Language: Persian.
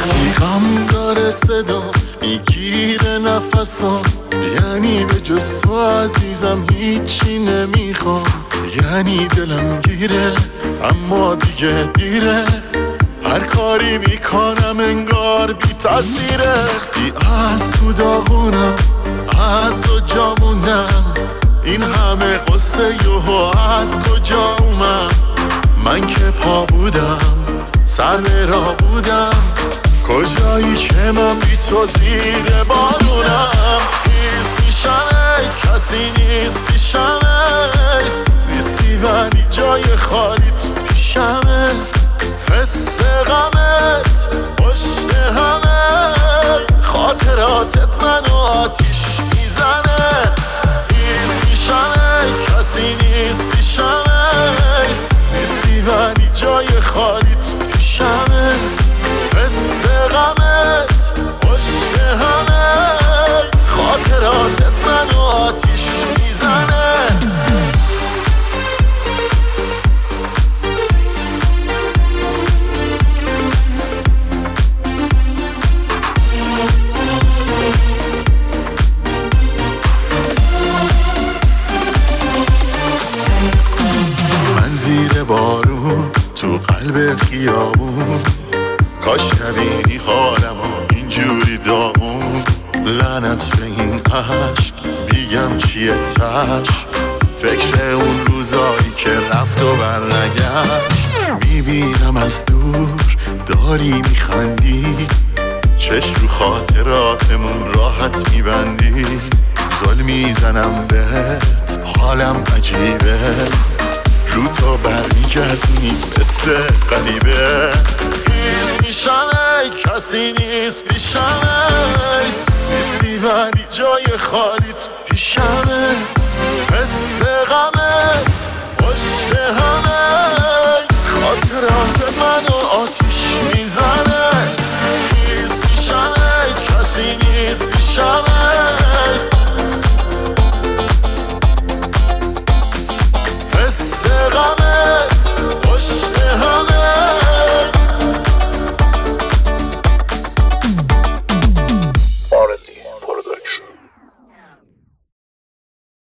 وقتی غم داره صدا میگیره نفسم، یعنی به جز تو عزیزم هیچی نمیخوام. یعنی دلم گیره اما دیگه دیره، هر کاری میکنم انگار بی تاثیره. وقتی از تو داغونم از تو جا موندم، این همه قصه یوهو از کجا اومد؟ من که پا بودم سر به راه بودم، کجایی که من بی تو زیر بارونم. نیست میشمه کسی نیست پیشمه، نیستی ولی جای خالیت پیشمه. حس غمت پشت همه، خاطراتت منو آتیش میزنه. نیست میشمه کسی نیست پیشمه، نیستی ولی جای خالیت پیشمه. حس غمت پشت همه، خاطراتت منو آتیش میزنه. من زیر بارون تو قلب خیابون، کاش نبینی حالمو اینجوری داغون. لعنت به این عشق میگم چیه تش، فکر اون روزایی که رفت و برنگشت. میبینم از دور داری میخندی، چشم رو خاطراتمون راحت میبندی. زل میزنم بهت حالم عجیبه، رو تو برمیگردی مثل غریبه. نیست میشمه کسی نیست پیشمه، نیستی ولی جای خالیت پیشمه. حس غم